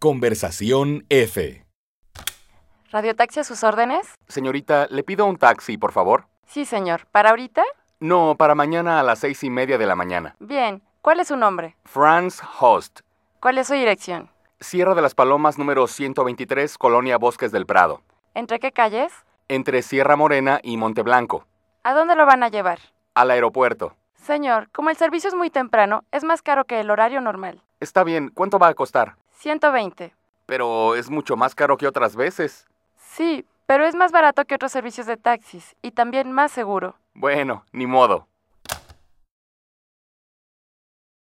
Conversación F. ¿Radiotaxi a sus órdenes? Señorita, ¿le pido un taxi, por favor? Sí, señor. ¿Para ahorita? No, para mañana a las 6:30 de la mañana. Bien. ¿Cuál es su nombre? Franz Host. ¿Cuál es su dirección? Sierra de las Palomas, número 123, Colonia Bosques del Prado. ¿Entre qué calles? Entre Sierra Morena y Monteblanco. ¿A dónde lo van a llevar? Al aeropuerto. Señor, como el servicio es muy temprano, es más caro que el horario normal. Está bien, ¿cuánto va a costar? 120. Pero es mucho más caro que otras veces. Sí, pero es más barato que otros servicios de taxis y también más seguro. Bueno, ni modo.